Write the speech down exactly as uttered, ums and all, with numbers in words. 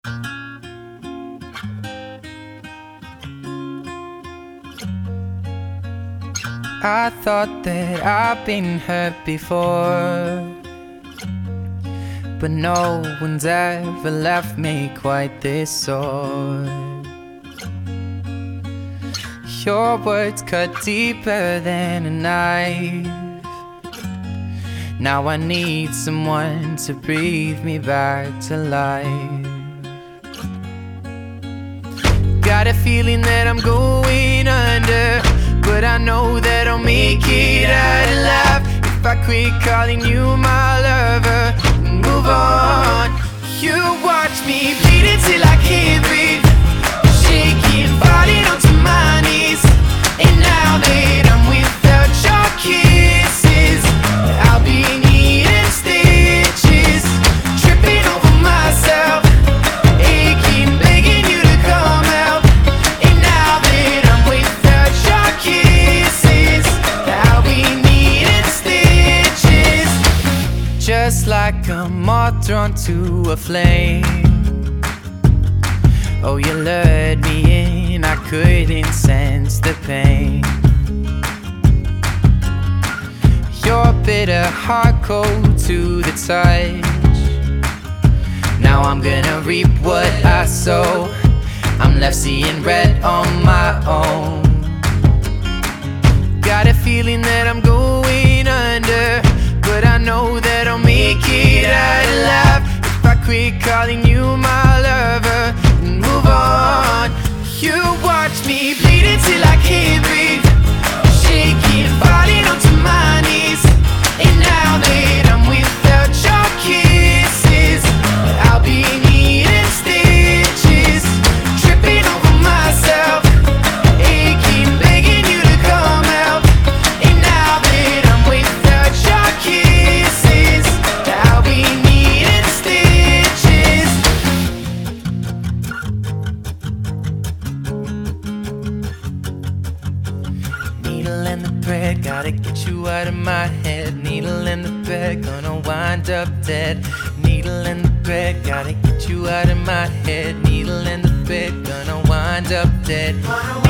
I thought that I've been hurt before, but no one's ever left me quite this sore. Your words cut deeper than a knife. Now I need someone to breathe me back to life. Got a feeling that I'm going under, but I know that I'll make it out alive if I quit calling you my lover and move on. You watch me bleed until I can't breathe, shaking, falling onto my knees. And now that I'm without your kisses, I'll be needing stitches, tripping over myself, aching, begging you to come out. And now that I'm without your kisses, I'll be needing stitches, just like a moth drawn to a flame. Oh, you lured me in, I couldn't sense the pain. Your bitter heart cold to the touch. Now I'm gonna reap what I sow. I'm left seeing red on my own. Got a feeling that I'm going under, but I know that I'll make it out alive if I quit calling you my lover and move on. You watch me bleed until I can't breathe, shaking, falling onto my knees. And now that I'm without your kisses, I'll be needing stitches, tripping over myself, aching, begging you to come out. And now that I'm without your kisses, I'll be needing stitches. Needle and the thread, gotta get you out of my head. Needle and the thread, gonna wind up dead. Needle and the thread, gotta get you out of my head. Needle and the thread, gonna wind up dead.